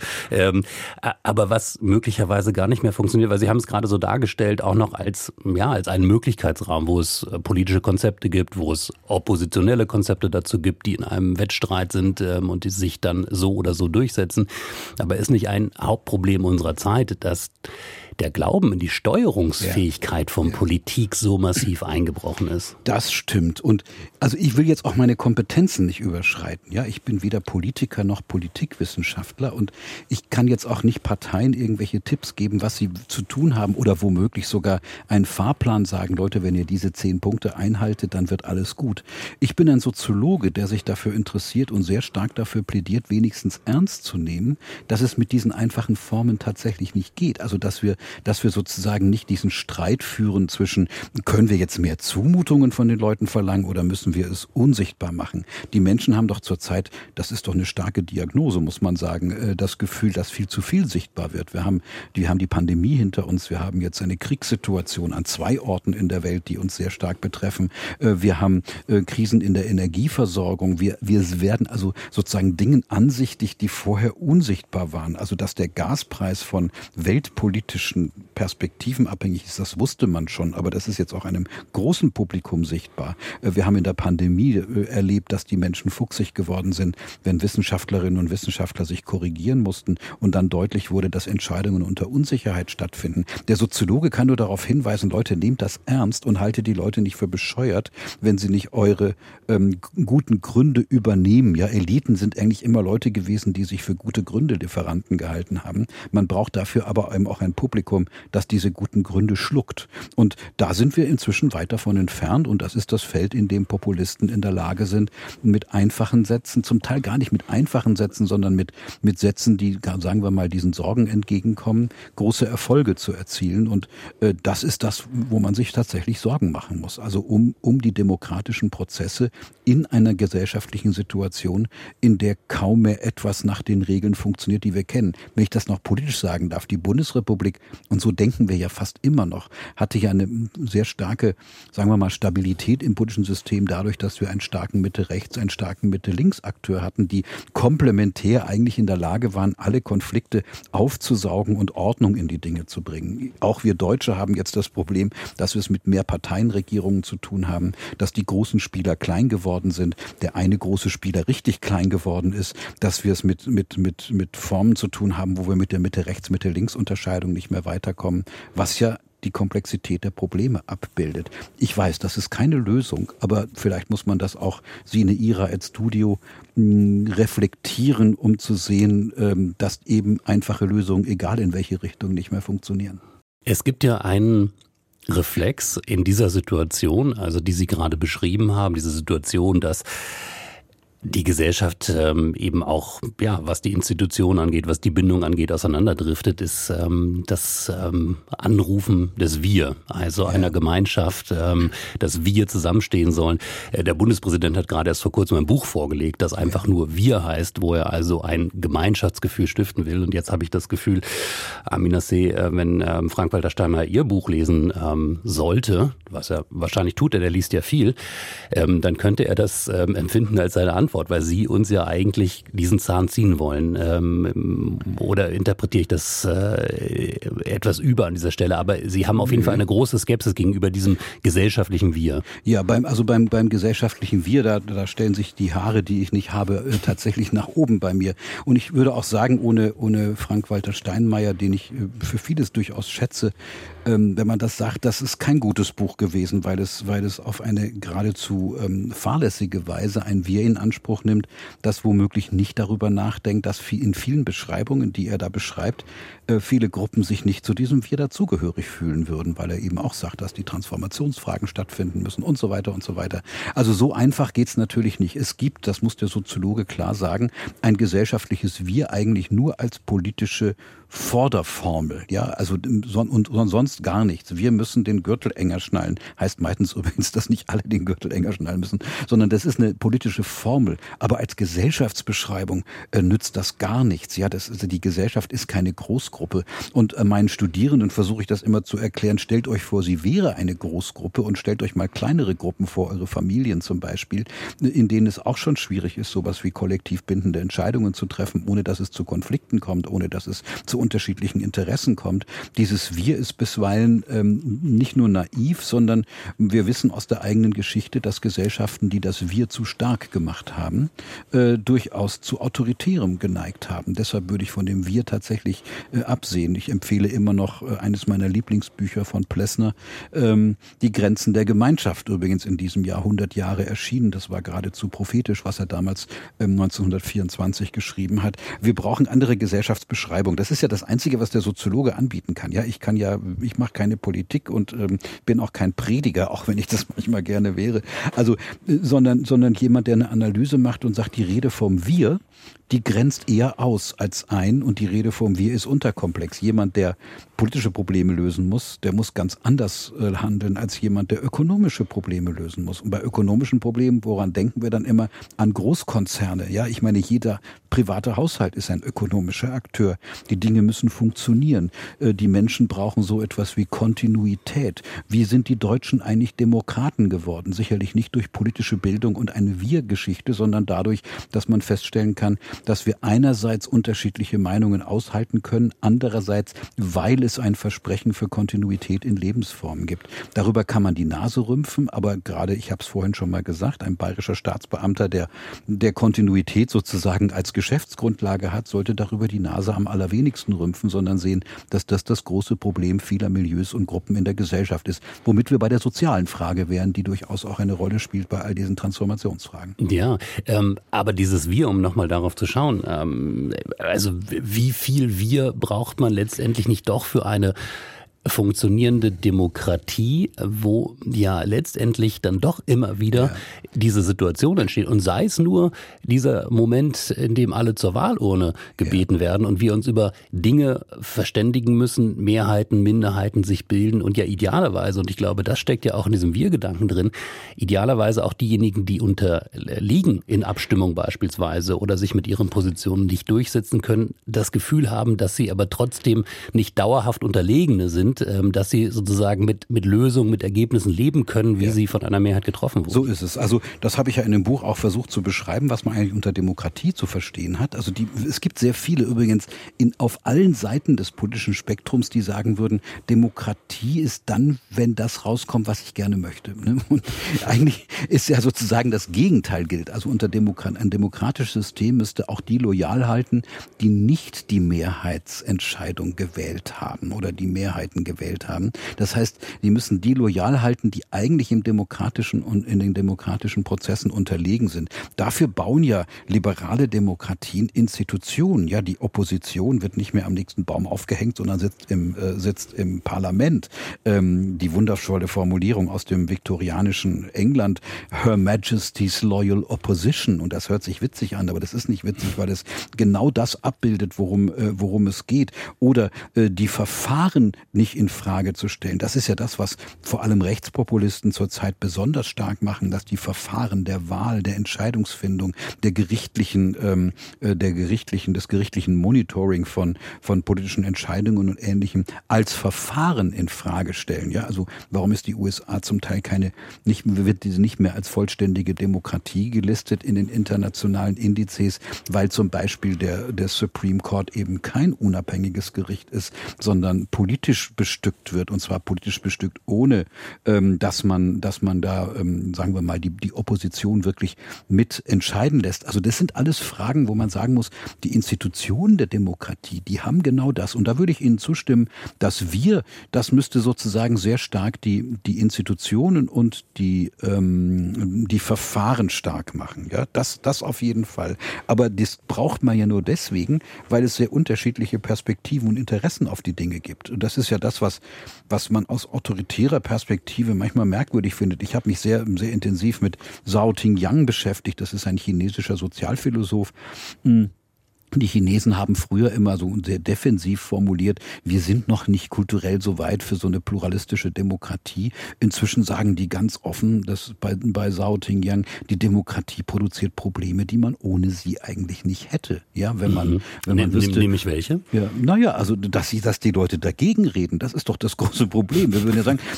Aber was möglicherweise gar nicht mehr funktioniert, weil Sie haben es gerade so dargestellt, auch noch als einen Möglichkeitsraum, wo es politische Konzepte gibt, wo es oppositionelle Konzepte dazu gibt, die in einem Wettstreit sind und die sich dann so oder so durchsetzen. Aber ist nicht ein Hauptproblem unserer Zeit, dass der Glauben in die Steuerungsfähigkeit von Politik so massiv eingebrochen ist? Das stimmt. Und also ich will jetzt auch meine Kompetenzen nicht überschreiten. Ja, ich bin weder Politiker noch Politikwissenschaftler und ich kann jetzt auch nicht Parteien irgendwelche Tipps geben, was sie zu tun haben oder womöglich sogar einen Fahrplan sagen, Leute, wenn ihr diese 10 Punkte einhaltet, dann wird alles gut. Ich bin ein Soziologe, der sich dafür interessiert und sehr stark dafür plädiert, wenigstens ernst zu nehmen, dass es mit diesen einfachen Formen tatsächlich nicht geht. Also dass wir sozusagen nicht diesen Streit führen zwischen, können wir jetzt mehr Zumutungen von den Leuten verlangen oder müssen wir es unsichtbar machen? Die Menschen haben doch zurzeit, das ist doch eine starke Diagnose, muss man sagen, das Gefühl, dass viel zu viel sichtbar wird. Wir haben die Pandemie hinter uns, wir haben jetzt eine Kriegssituation an 2 Orten in der Welt, die uns sehr stark betreffen. Wir haben Krisen in der Energieversorgung. Wir werden also sozusagen Dingen ansichtig, die vorher unsichtbar waren. Also dass der Gaspreis von weltpolitischen Perspektiven abhängig ist, das wusste man schon, aber das ist jetzt auch einem großen Publikum sichtbar. Wir haben in der Pandemie erlebt, dass die Menschen fuchsig geworden sind, wenn Wissenschaftlerinnen und Wissenschaftler sich korrigieren mussten und dann deutlich wurde, dass Entscheidungen unter Unsicherheit stattfinden. Der Soziologe kann nur darauf hinweisen, Leute, nehmt das ernst und haltet die Leute nicht für bescheuert, wenn sie nicht eure guten Gründe übernehmen. Ja, Eliten sind eigentlich immer Leute gewesen, die sich für gute Gründelieferanten gehalten haben. Man braucht dafür aber eben auch ein Publikum, das diese guten Gründe schluckt. Und da sind wir inzwischen weit davon entfernt und das ist das Feld, in dem Populisten in der Lage sind, mit einfachen Sätzen, zum Teil gar nicht mit einfachen Sätzen, sondern mit Sätzen, die, sagen wir mal, diesen Sorgen entgegenkommen, große Erfolge zu erzielen. Und das ist das, wo man sich tatsächlich Sorgen machen muss. Also um die demokratischen Prozesse in einer gesellschaftlichen Situation, in der kaum mehr etwas nach den Regeln funktioniert, die wir kennen. Wenn ich das noch politisch sagen darf, die Bundesrepublik, und so denken wir ja fast immer noch, hatte ja eine sehr starke, sagen wir mal, Stabilität im politischen System dadurch, dass wir einen starken Mitte-Rechts-, einen starken Mitte-Links-Akteur hatten, die komplementär eigentlich in der Lage waren, alle Konflikte aufzusaugen und Ordnung in die Dinge zu bringen. Auch wir Deutsche haben jetzt das Problem, dass wir es mit Mehrparteienregierungen zu tun haben, dass die großen Spieler klein geworden sind, der eine große Spieler richtig klein geworden ist, dass wir es mit Formen zu tun haben, wo wir mit der Mitte-Rechts-, Mitte-Links-Unterscheidung nicht mehr weiterkommen, was ja die Komplexität der Probleme abbildet. Ich weiß, das ist keine Lösung, aber vielleicht muss man das auch sine ira et studio reflektieren, um zu sehen, dass eben einfache Lösungen, egal in welche Richtung, nicht mehr funktionieren. Es gibt ja einen Reflex in dieser Situation, also die Sie gerade beschrieben haben, diese Situation, dass die Gesellschaft eben auch, ja, was die Institution angeht, was die Bindung angeht, auseinanderdriftet, ist das Anrufen des Wir, also einer Gemeinschaft, dass wir zusammenstehen sollen. Der Bundespräsident hat gerade erst vor kurzem ein Buch vorgelegt, das einfach nur Wir heißt, wo er also ein Gemeinschaftsgefühl stiften will. Und jetzt habe ich das Gefühl, Amina C., wenn Frank-Walter Steinmeier Ihr Buch lesen sollte, was er wahrscheinlich tut, denn er liest ja viel, dann könnte er das empfinden als seine Antwort, weil Sie uns ja eigentlich diesen Zahn ziehen wollen. Oder interpretiere ich das etwas über an dieser Stelle? Aber Sie haben auf jeden Fall eine große Skepsis gegenüber diesem gesellschaftlichen Wir. Ja, beim gesellschaftlichen Wir, da stellen sich die Haare, die ich nicht habe, tatsächlich nach oben bei mir. Und ich würde auch sagen, ohne Frank-Walter Steinmeier, den ich für vieles durchaus schätze, wenn man das sagt, das ist kein gutes Buch gewesen, weil es auf eine geradezu fahrlässige Weise ein Wir in Anspruch nimmt, das womöglich nicht darüber nachdenkt, dass in vielen Beschreibungen, die er da beschreibt, viele Gruppen sich nicht zu diesem Wir dazugehörig fühlen würden, weil er eben auch sagt, dass die Transformationsfragen stattfinden müssen und so weiter und so weiter. Also so einfach geht's natürlich nicht. Es gibt, das muss der Soziologe klar sagen, ein gesellschaftliches Wir eigentlich nur als politische Forderformel, ja, also und sonst gar nichts. Wir müssen den Gürtel enger schnallen. Heißt meistens übrigens, dass nicht alle den Gürtel enger schnallen müssen, sondern das ist eine politische Formel. Aber als Gesellschaftsbeschreibung nützt das gar nichts. Ja, die Gesellschaft ist keine Großgruppe. Und meinen Studierenden versuche ich das immer zu erklären. Stellt euch vor, sie wäre eine Großgruppe und stellt euch mal kleinere Gruppen vor, eure Familien zum Beispiel, in denen es auch schon schwierig ist, sowas wie kollektiv bindende Entscheidungen zu treffen, ohne dass es zu Konflikten kommt, ohne dass es zu unterschiedlichen Interessen kommt. Dieses Wir ist bisweilen nicht nur naiv, sondern wir wissen aus der eigenen Geschichte, dass Gesellschaften, die das Wir zu stark gemacht haben, durchaus zu Autoritärem geneigt haben. Deshalb würde ich von dem Wir tatsächlich absehen. Ich empfehle immer noch eines meiner Lieblingsbücher von Plessner, Die Grenzen der Gemeinschaft, übrigens in diesem Jahr 100 Jahre erschienen. Das war geradezu prophetisch, was er damals 1924 geschrieben hat. Wir brauchen andere Gesellschaftsbeschreibungen. Das ist ja das Einzige, was der Soziologe anbieten kann. Ja, ich mache keine Politik und bin auch kein Prediger, auch wenn ich das manchmal gerne wäre. Also, sondern jemand, der eine Analyse macht und sagt, die Rede vom Wir, die grenzt eher aus als ein und die Rede vom Wir ist unterkomplex. Jemand, der politische Probleme lösen muss, der muss ganz anders handeln als jemand, der ökonomische Probleme lösen muss. Und bei ökonomischen Problemen, woran denken wir dann immer? An Großkonzerne. Ja, ich meine, jeder private Haushalt ist ein ökonomischer Akteur. Die Dinge müssen funktionieren. Die Menschen brauchen so etwas wie Kontinuität. Wie sind die Deutschen eigentlich Demokraten geworden? Sicherlich nicht durch politische Bildung und eine Wir-Geschichte, sondern dadurch, dass man feststellen kann, dass wir einerseits unterschiedliche Meinungen aushalten können, andererseits, weil es ein Versprechen für Kontinuität in Lebensformen gibt. Darüber kann man die Nase rümpfen, aber gerade, ich habe es vorhin schon mal gesagt, ein bayerischer Staatsbeamter, der Kontinuität sozusagen als Geschäftsgrundlage hat, sollte darüber die Nase am allerwenigsten rümpfen, sondern sehen, dass das große Problem vieler Milieus und Gruppen in der Gesellschaft ist. Womit wir bei der sozialen Frage wären, die durchaus auch eine Rolle spielt bei all diesen Transformationsfragen. Ja, aber dieses Wir, um nochmal darauf zu schauen, also wie viel Wir braucht man letztendlich nicht doch für eine funktionierende Demokratie, wo ja letztendlich dann doch immer wieder diese Situation entsteht. Und sei es nur dieser Moment, in dem alle zur Wahlurne gebeten werden und wir uns über Dinge verständigen müssen, Mehrheiten, Minderheiten sich bilden und ja idealerweise, und ich glaube, das steckt ja auch in diesem Wir-Gedanken drin, idealerweise auch diejenigen, die unterliegen in Abstimmung beispielsweise oder sich mit ihren Positionen nicht durchsetzen können, das Gefühl haben, dass sie aber trotzdem nicht dauerhaft Unterlegene sind, dass sie sozusagen mit Lösungen, mit Ergebnissen leben können, wie sie von einer Mehrheit getroffen wurden. So ist es. Also das habe ich ja in dem Buch auch versucht zu beschreiben, was man eigentlich unter Demokratie zu verstehen hat. Also es gibt sehr viele übrigens auf allen Seiten des politischen Spektrums, die sagen würden, Demokratie ist dann, wenn das rauskommt, was ich gerne möchte. Und eigentlich ist ja sozusagen das Gegenteil gilt. Also ein demokratisches System müsste auch die loyal halten, die nicht die Mehrheitsentscheidung gewählt haben oder die Mehrheit Präsidenten gewählt haben. Das heißt, die müssen die loyal halten, die eigentlich im demokratischen und in den demokratischen Prozessen unterlegen sind. Dafür bauen ja liberale Demokratien Institutionen. Ja, die Opposition wird nicht mehr am nächsten Baum aufgehängt, sondern sitzt im Parlament. Die wundervolle Formulierung aus dem viktorianischen England, Her Majesty's Loyal Opposition. Und das hört sich witzig an, aber das ist nicht witzig, weil es genau das abbildet, worum es geht. Oder die Verfahren nicht in Frage zu stellen. Das ist ja das, was vor allem Rechtspopulisten zurzeit besonders stark machen, dass die Verfahren der Wahl, der Entscheidungsfindung, des gerichtlichen Monitoring von politischen Entscheidungen und Ähnlichem als Verfahren in Frage stellen. Ja, also warum ist die USA zum Teil wird diese nicht mehr als vollständige Demokratie gelistet in den internationalen Indizes, weil zum Beispiel der Supreme Court eben kein unabhängiges Gericht ist, sondern politisch bestückt wird, und zwar politisch bestückt, ohne dass man da, sagen wir mal, die Opposition wirklich mit entscheiden lässt. Also das sind alles Fragen, wo man sagen muss, die Institutionen der Demokratie, die haben genau das. Und da würde ich Ihnen zustimmen, das müsste sozusagen sehr stark die Institutionen und die Verfahren stark machen. Ja, das auf jeden Fall. Aber das braucht man ja nur deswegen, weil es sehr unterschiedliche Perspektiven und Interessen auf die Dinge gibt. Und das ist ja das, was man aus autoritärer Perspektive manchmal merkwürdig findet. Ich habe mich sehr, sehr intensiv mit Zhao Tingyang beschäftigt. Das ist ein chinesischer Sozialphilosoph. Die Chinesen haben früher immer so sehr defensiv formuliert, wir sind noch nicht kulturell so weit für so eine pluralistische Demokratie. Inzwischen sagen die ganz offen, dass bei Zhao Tingyang, die Demokratie produziert Probleme, die man ohne sie eigentlich nicht hätte. Ja, wenn man wüsste. Nämlich welche? Ja, naja, also dass die Leute dagegen reden, das ist doch das große Problem. Wir würden ja sagen,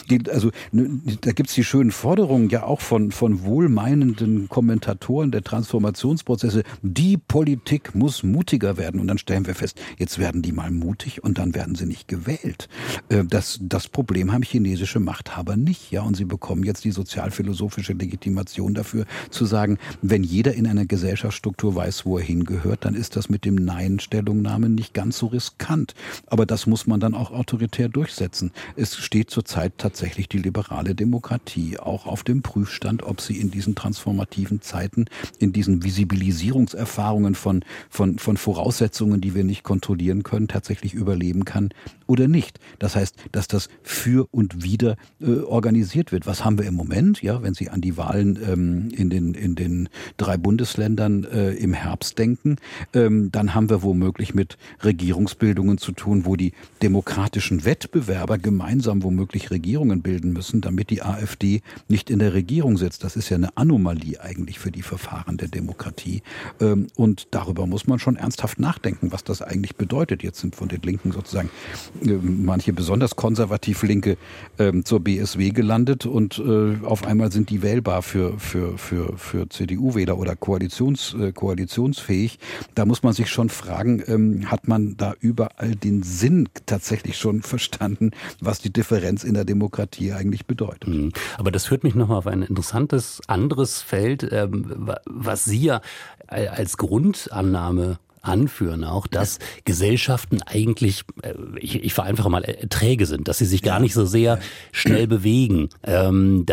da gibt's die schönen Forderungen ja auch von wohlmeinenden Kommentatoren der Transformationsprozesse. Die Politik muss mutiger werden. Und dann stellen wir fest, jetzt werden die mal mutig und dann werden sie nicht gewählt. Das Problem haben chinesische Machthaber nicht. Ja, und sie bekommen jetzt die sozialphilosophische Legitimation dafür, zu sagen, wenn jeder in einer Gesellschaftsstruktur weiß, wo er hingehört, dann ist das mit dem Nein-Stellungnahme nicht ganz so riskant. Aber das muss man dann auch autoritär durchsetzen. Es steht zurzeit tatsächlich die liberale Demokratie auch auf dem Prüfstand, ob sie in diesen transformativen Zeiten, in diesen Visibilisierungserfahrungen von Voraussetzungen, die wir nicht kontrollieren können, tatsächlich überleben kann oder nicht. Das heißt, dass das für und wieder organisiert wird. Was haben wir im Moment? Ja, wenn Sie an die Wahlen in den 3 Bundesländern im Herbst denken, dann haben wir womöglich mit Regierungsbildungen zu tun, wo die demokratischen Wettbewerber gemeinsam womöglich Regierungen bilden müssen, damit die AfD nicht in der Regierung sitzt. Das ist ja eine Anomalie eigentlich für die Verfahren der Demokratie. Und darüber muss man schon ernsthaft nachdenken, was das eigentlich bedeutet. Jetzt sind von den Linken sozusagen manche besonders konservativ Linke zur BSW gelandet und auf einmal sind die wählbar für CDU-Wähler oder koalitionsfähig. Da muss man sich schon fragen, hat man da überall den Sinn tatsächlich schon verstanden, was die Differenz in der Demokratie eigentlich bedeutet? Aber das führt mich nochmal auf ein interessantes anderes Feld, was Sie ja als Grundannahme anführen auch, dass Gesellschaften eigentlich, ich vereinfache mal, träge sind, dass sie sich gar nicht so sehr schnell bewegen, und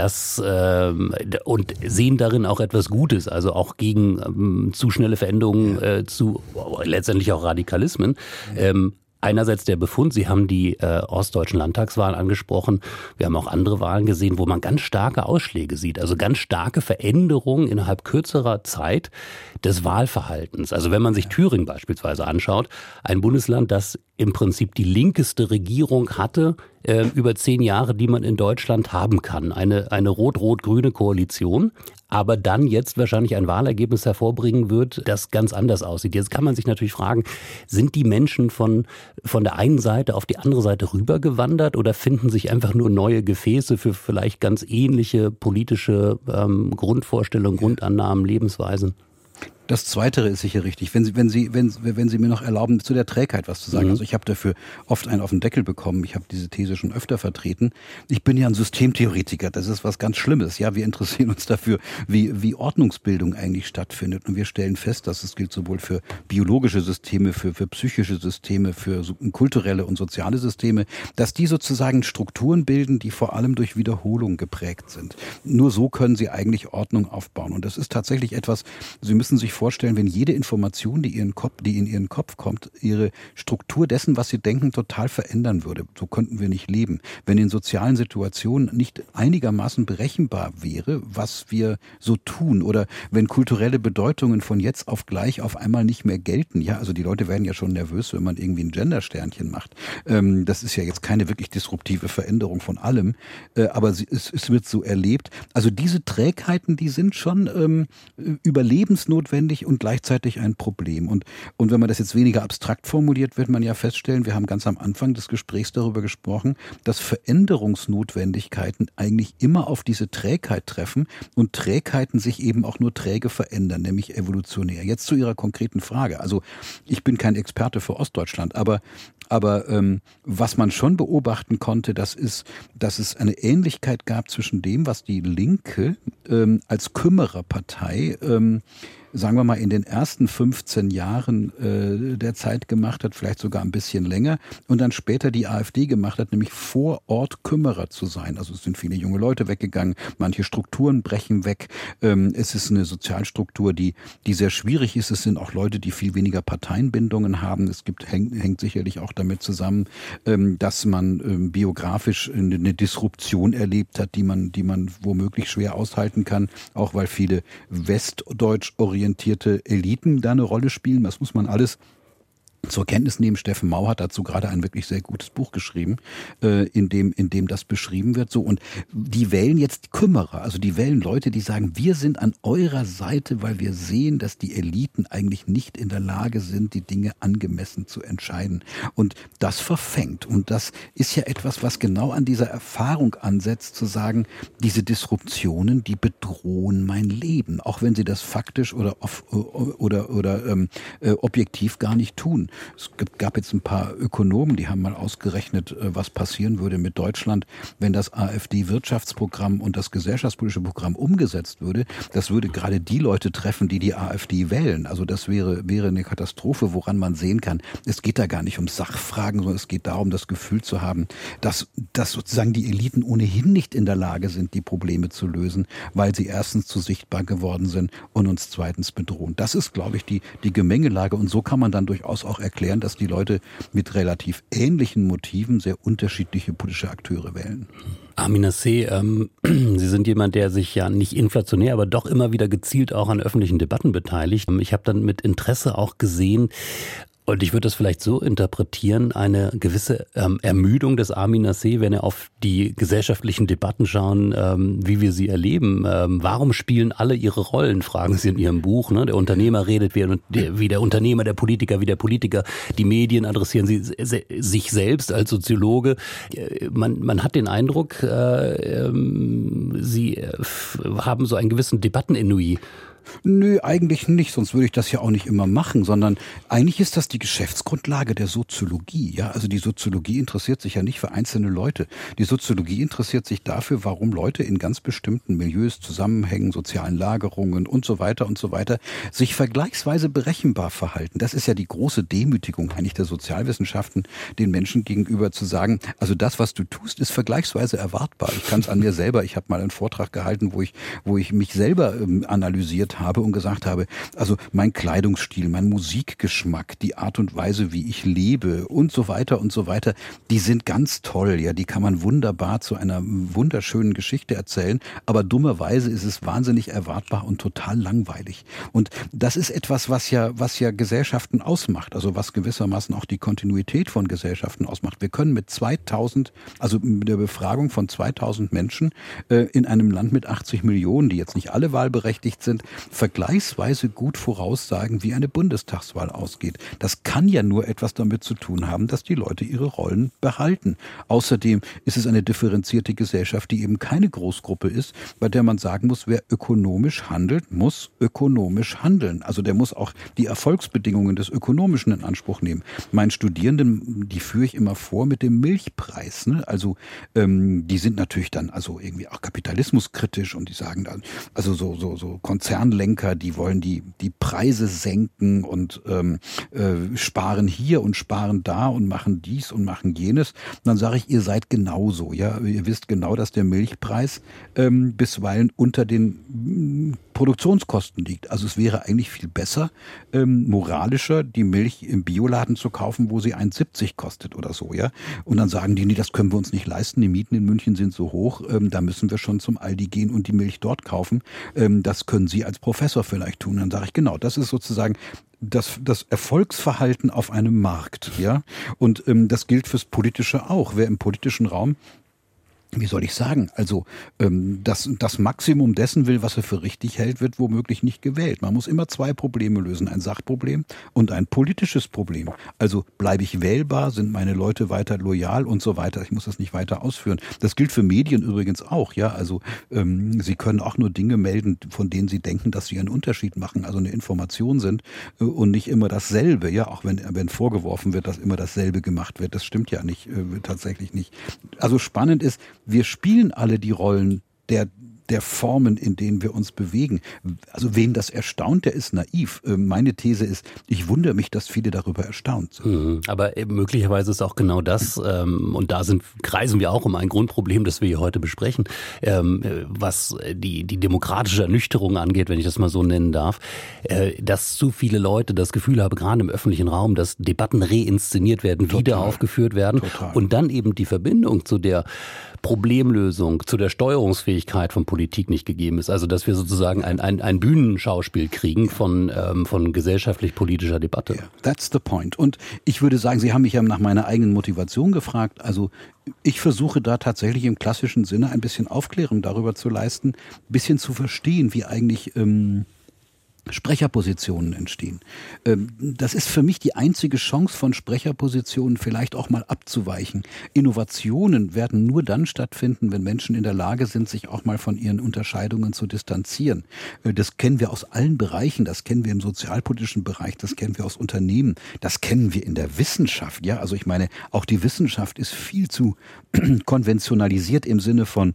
sehen darin auch etwas Gutes, also auch gegen zu schnelle Veränderungen, zu letztendlich auch Radikalismen. Einerseits der Befund, Sie haben die ostdeutschen Landtagswahlen angesprochen, wir haben auch andere Wahlen gesehen, wo man ganz starke Ausschläge sieht, also ganz starke Veränderungen innerhalb kürzerer Zeit des Wahlverhaltens. Also wenn man sich Thüringen beispielsweise anschaut, ein Bundesland, das im Prinzip die linkeste Regierung hatte über 10 Jahre, die man in Deutschland haben kann. Eine rot-rot-grüne Koalition, aber dann jetzt wahrscheinlich ein Wahlergebnis hervorbringen wird, das ganz anders aussieht. Jetzt kann man sich natürlich fragen, sind die Menschen von der einen Seite auf die andere Seite rübergewandert oder finden sich einfach nur neue Gefäße für vielleicht ganz ähnliche politische Grundvorstellungen, Grundannahmen, Lebensweisen? Das Zweitere ist sicher richtig. Wenn Sie mir noch erlauben, zu der Trägheit was zu sagen. Also ich habe dafür oft einen auf den Deckel bekommen. Ich habe diese These schon öfter vertreten. Ich bin ja ein Systemtheoretiker. Das ist was ganz Schlimmes. Ja, wir interessieren uns dafür, wie Ordnungsbildung eigentlich stattfindet. Und wir stellen fest, dass es gilt sowohl für biologische Systeme, für psychische Systeme, für kulturelle und soziale Systeme, dass die sozusagen Strukturen bilden, die vor allem durch Wiederholung geprägt sind. Nur so können sie eigentlich Ordnung aufbauen. Und das ist tatsächlich etwas, Sie müssen sich vorstellen, wenn jede Information, die in Ihren Kopf kommt, Ihre Struktur dessen, was Sie denken, total verändern würde. So könnten wir nicht leben. Wenn in sozialen Situationen nicht einigermaßen berechenbar wäre, was wir so tun, oder wenn kulturelle Bedeutungen von jetzt auf gleich auf einmal nicht mehr gelten. Ja, also die Leute werden ja schon nervös, wenn man irgendwie ein Gendersternchen macht. Das ist ja jetzt keine wirklich disruptive Veränderung von allem, aber es wird so erlebt. Also diese Trägheiten, die sind schon überlebensnotwendig und gleichzeitig ein Problem. Und wenn man das jetzt weniger abstrakt formuliert, wird man ja feststellen, wir haben ganz am Anfang des Gesprächs darüber gesprochen, dass Veränderungsnotwendigkeiten eigentlich immer auf diese Trägheit treffen und Trägheiten sich eben auch nur träge verändern, nämlich evolutionär. Jetzt zu Ihrer konkreten Frage. Also ich bin kein Experte für Ostdeutschland, aber was man schon beobachten konnte, das ist, dass es eine Ähnlichkeit gab zwischen dem, was die Linke als Kümmererpartei sagen wir mal, in den ersten 15 Jahren der Zeit gemacht hat, vielleicht sogar ein bisschen länger, und dann später die AfD gemacht hat, nämlich vor Ort Kümmerer zu sein. Also es sind viele junge Leute weggegangen, manche Strukturen brechen weg. Es ist eine Sozialstruktur, die sehr schwierig ist. Es sind auch Leute, die viel weniger Parteienbindungen haben. Es hängt sicherlich auch damit zusammen, dass man biografisch eine Disruption erlebt hat, die man womöglich schwer aushalten kann, auch weil viele westdeutsch orientierte Eliten da eine Rolle spielen. Das muss man alles zur Kenntnis nehmen. Steffen Mau hat dazu gerade ein wirklich sehr gutes Buch geschrieben, in dem das beschrieben wird. So, und die wählen jetzt Kümmerer, also die wählen Leute, die sagen, wir sind an eurer Seite, weil wir sehen, dass die Eliten eigentlich nicht in der Lage sind, die Dinge angemessen zu entscheiden. Und das verfängt. Und das ist ja etwas, was genau an dieser Erfahrung ansetzt, zu sagen, diese Disruptionen, die bedrohen mein Leben, auch wenn sie das faktisch oder objektiv gar nicht tun. Es gab jetzt ein paar Ökonomen, die haben mal ausgerechnet, was passieren würde mit Deutschland, wenn das AfD-Wirtschaftsprogramm und das gesellschaftspolitische Programm umgesetzt würde. Das würde gerade die Leute treffen, die AfD wählen. Also das wäre eine Katastrophe, woran man sehen kann, es geht da gar nicht um Sachfragen, sondern es geht darum, das Gefühl zu haben, dass sozusagen die Eliten ohnehin nicht in der Lage sind, die Probleme zu lösen, weil sie erstens zu sichtbar geworden sind und uns zweitens bedrohen. Das ist, glaube ich, die Gemengelage, und so kann man dann durchaus auch erklären, dass die Leute mit relativ ähnlichen Motiven sehr unterschiedliche politische Akteure wählen. Amina C., Sie sind jemand, der sich ja nicht inflationär, aber doch immer wieder gezielt auch an öffentlichen Debatten beteiligt. Ich habe dann mit Interesse auch gesehen, und ich würde das vielleicht so interpretieren, eine gewisse Ermüdung des Amina C., wenn er auf die gesellschaftlichen Debatten schauen, wie wir sie erleben. Warum spielen alle ihre Rollen, fragen Sie in Ihrem Buch. Ne? Der Unternehmer redet wie der Unternehmer, der Politiker wie der Politiker. Die Medien adressieren sie sich selbst als Soziologe. Man hat den Eindruck, sie haben so einen gewissen Debattenennui. Nö, eigentlich nicht, sonst würde ich das ja auch nicht immer machen, sondern eigentlich ist das die Geschäftsgrundlage der Soziologie. Ja, also die Soziologie interessiert sich ja nicht für einzelne Leute. Die Soziologie interessiert sich dafür, warum Leute in ganz bestimmten Milieus, Zusammenhängen, sozialen Lagerungen und so weiter sich vergleichsweise berechenbar verhalten. Das ist ja die große Demütigung eigentlich der Sozialwissenschaften, den Menschen gegenüber zu sagen, also das, was du tust, ist vergleichsweise erwartbar. Ich kann es an mir selber, ich habe mal einen Vortrag gehalten, wo ich mich selber analysiert habe und gesagt habe, also mein Kleidungsstil, mein Musikgeschmack, die Art und Weise, wie ich lebe und so weiter, die sind ganz toll, ja, die kann man wunderbar zu einer wunderschönen Geschichte erzählen, aber dummerweise ist es wahnsinnig erwartbar und total langweilig. Und das ist etwas, was ja Gesellschaften ausmacht, also was gewissermaßen auch die Kontinuität von Gesellschaften ausmacht. Wir können mit 2000, also mit der Befragung von 2000 Menschen in einem Land mit 80 Millionen, die jetzt nicht alle wahlberechtigt sind, vergleichsweise gut voraussagen, wie eine Bundestagswahl ausgeht. Das kann ja nur etwas damit zu tun haben, dass die Leute ihre Rollen behalten. Außerdem ist es eine differenzierte Gesellschaft, die eben keine Großgruppe ist, bei der man sagen muss, wer ökonomisch handelt, muss ökonomisch handeln. Also der muss auch die Erfolgsbedingungen des Ökonomischen in Anspruch nehmen. Meinen Studierenden, die führe ich immer vor mit dem Milchpreis. Ne? Also die sind natürlich dann also irgendwie auch kapitalismuskritisch und die sagen dann, also so Konzernlenker, die wollen die Preise senken und sparen hier und sparen da und machen dies und machen jenes. Und dann sage ich, ihr seid genauso. Ja, ihr wisst genau, dass der Milchpreis bisweilen unter den Produktionskosten liegt. Also es wäre eigentlich viel besser, moralischer, die Milch im Bioladen zu kaufen, wo sie 1,70 kostet oder so, ja. Und dann sagen die, nee, das können wir uns nicht leisten, die Mieten in München sind so hoch, da müssen wir schon zum Aldi gehen und die Milch dort kaufen. Das können Sie als Professor vielleicht tun. Dann sage ich, genau, das ist sozusagen das Erfolgsverhalten auf einem Markt, ja. Und das gilt fürs Politische auch. Wer im politischen Raum, wie soll ich sagen, also das Maximum dessen will, was er für richtig hält, wird womöglich nicht gewählt. Man muss immer zwei Probleme lösen, ein Sachproblem und ein politisches Problem. Also bleibe ich wählbar, sind meine Leute weiter loyal und so weiter. Ich muss das nicht weiter ausführen. Das gilt für Medien übrigens auch, ja. Also sie können auch nur Dinge melden, von denen sie denken, dass sie einen Unterschied machen, also eine Information sind und nicht immer dasselbe, ja. Auch wenn vorgeworfen wird, dass immer dasselbe gemacht wird. Das stimmt ja nicht, tatsächlich nicht. Also spannend ist, wir spielen alle die Rollen der Formen, in denen wir uns bewegen. Also wen das erstaunt, der ist naiv. Meine These ist, ich wundere mich, dass viele darüber erstaunt sind. Aber möglicherweise ist auch genau das, und da kreisen wir auch um ein Grundproblem, das wir hier heute besprechen, was die demokratische Ernüchterung angeht, wenn ich das mal so nennen darf, dass zu viele Leute das Gefühl haben, gerade im öffentlichen Raum, dass Debatten reinszeniert werden, wieder aufgeführt werden und dann eben die Verbindung zu der Problemlösung, zu der Steuerungsfähigkeit von Politik nicht gegeben ist. Also dass wir sozusagen ein Bühnenschauspiel kriegen von gesellschaftlich-politischer Debatte. Yeah, that's the point. Und ich würde sagen, Sie haben mich ja nach meiner eigenen Motivation gefragt. Also ich versuche da tatsächlich im klassischen Sinne ein bisschen Aufklärung darüber zu leisten, ein bisschen zu verstehen, wie eigentlich Sprecherpositionen entstehen. Das ist für mich die einzige Chance von Sprecherpositionen, vielleicht auch mal abzuweichen. Innovationen werden nur dann stattfinden, wenn Menschen in der Lage sind, sich auch mal von ihren Unterscheidungen zu distanzieren. Das kennen wir aus allen Bereichen, das kennen wir im sozialpolitischen Bereich, das kennen wir aus Unternehmen, das kennen wir in der Wissenschaft. Ja, also ich meine, auch die Wissenschaft ist viel zu konventionalisiert im Sinne von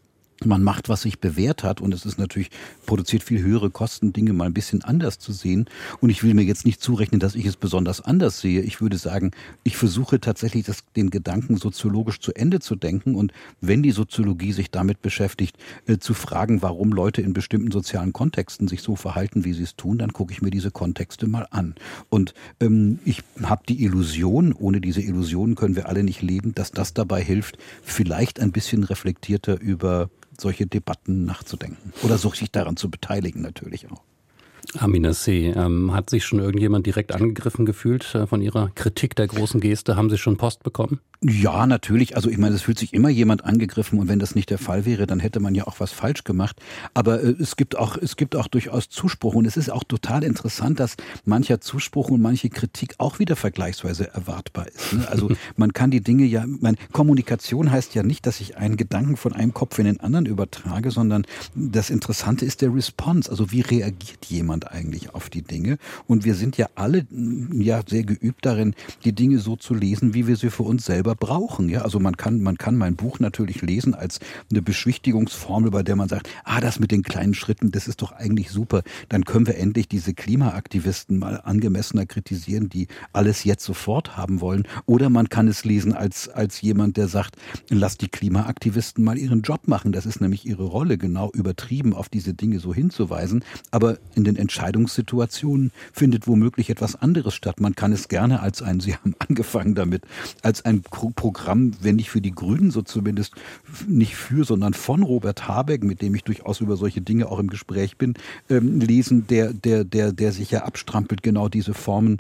man macht, was sich bewährt hat und es ist natürlich, produziert viel höhere Kosten, Dinge mal ein bisschen anders zu sehen. Und ich will mir jetzt nicht zurechnen, dass ich es besonders anders sehe. Ich würde sagen, ich versuche tatsächlich den Gedanken soziologisch zu Ende zu denken und wenn die Soziologie sich damit beschäftigt, zu fragen, warum Leute in bestimmten sozialen Kontexten sich so verhalten, wie sie es tun, dann gucke ich mir diese Kontexte mal an. Und ich habe die Illusion, ohne diese Illusion können wir alle nicht leben, dass das dabei hilft, vielleicht ein bisschen reflektierter über solche Debatten nachzudenken oder sich daran zu beteiligen natürlich auch. Amina C., hat sich schon irgendjemand direkt angegriffen gefühlt von Ihrer Kritik der großen Geste? Haben Sie schon Post bekommen? Ja, natürlich. Also ich meine, es fühlt sich immer jemand angegriffen und wenn das nicht der Fall wäre, dann hätte man ja auch was falsch gemacht. Aber es gibt auch durchaus Zuspruch und es ist auch total interessant, dass mancher Zuspruch und manche Kritik auch wieder vergleichsweise erwartbar ist. Ne? Also man kann die Dinge Kommunikation heißt ja nicht, dass ich einen Gedanken von einem Kopf in den anderen übertrage, sondern das Interessante ist der Response. Also wie reagiert jemand eigentlich auf die Dinge? Und wir sind ja alle sehr geübt darin, die Dinge so zu lesen, wie wir sie für uns selber brauchen. Ja, also man kann mein Buch natürlich lesen als eine Beschwichtigungsformel, bei der man sagt, das mit den kleinen Schritten, das ist doch eigentlich super. Dann können wir endlich diese Klimaaktivisten mal angemessener kritisieren, die alles jetzt sofort haben wollen. Oder man kann es lesen als jemand, der sagt, lass die Klimaaktivisten mal ihren Job machen. Das ist nämlich ihre Rolle, genau übertrieben auf diese Dinge so hinzuweisen. Aber in den Entscheidungssituationen findet womöglich etwas anderes statt. Man kann es gerne Sie haben angefangen damit, als ein Programm, wenn nicht für die Grünen, so zumindest nicht für, sondern von Robert Habeck, mit dem ich durchaus über solche Dinge auch im Gespräch bin, lesen, der sich ja abstrampelt, genau diese Formen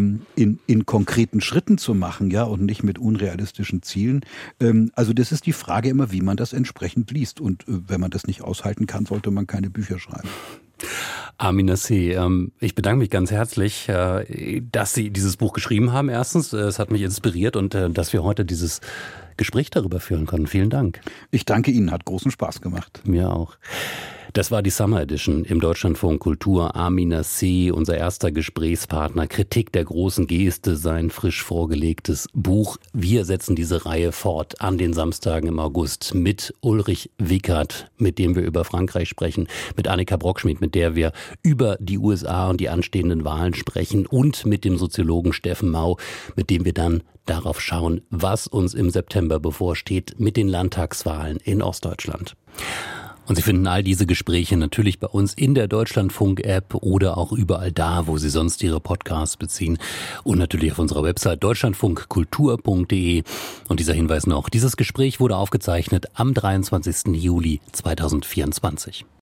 in konkreten Schritten zu machen, ja, und nicht mit unrealistischen Zielen. Also das ist die Frage immer, wie man das entsprechend liest. Und wenn man das nicht aushalten kann, sollte man keine Bücher schreiben. Amina C., ich bedanke mich ganz herzlich, dass Sie dieses Buch geschrieben haben. Erstens, es hat mich inspiriert und dass wir heute dieses Gespräch darüber führen konnten. Vielen Dank. Ich danke Ihnen, hat großen Spaß gemacht. Mir auch. Das war die Summer Edition im Deutschlandfunk Kultur. Amina C., unser erster Gesprächspartner. Kritik der großen Geste, sein frisch vorgelegtes Buch. Wir setzen diese Reihe fort an den Samstagen im August mit Ulrich Wickert, mit dem wir über Frankreich sprechen, mit Annika Brockschmidt, mit der wir über die USA und die anstehenden Wahlen sprechen und mit dem Soziologen Steffen Mau, mit dem wir dann darauf schauen, was uns im September bevorsteht mit den Landtagswahlen in Ostdeutschland. Und Sie finden all diese Gespräche natürlich bei uns in der Deutschlandfunk-App oder auch überall da, wo Sie sonst Ihre Podcasts beziehen. Und natürlich auf unserer Website deutschlandfunkkultur.de. Und dieser Hinweis noch, dieses Gespräch wurde aufgezeichnet am 23. Juli 2024.